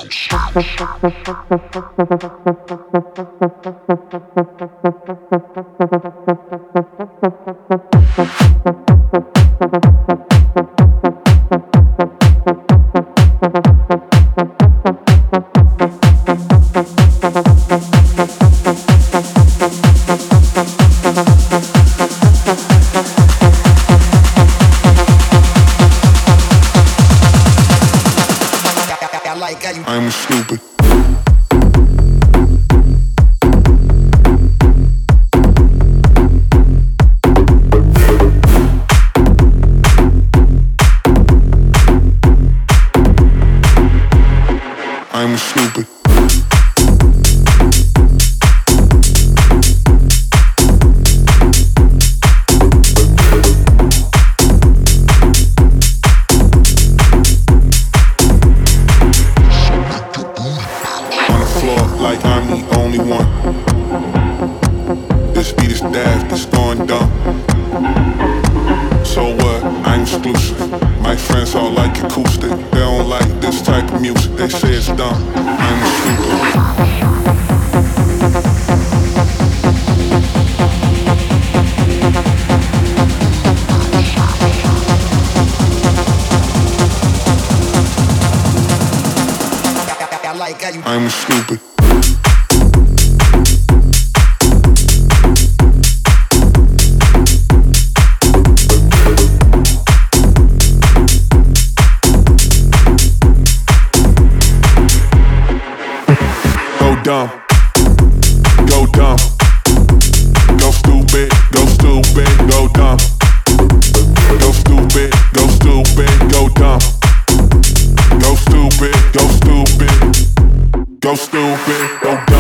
I'm stupid. I'm stupid. Like I'm the only one. This beat is daft, it's going dumb. So what? I'm exclusive. My friends all like acoustic. They don't like this type of music. They say it's dumb. I'm stupid. I'm stupid. Dumb, go dumb, go stupid, go stupid, go dumb, go stupid, go stupid, go dumb, go stupid, go stupid, go stupid, go dumb.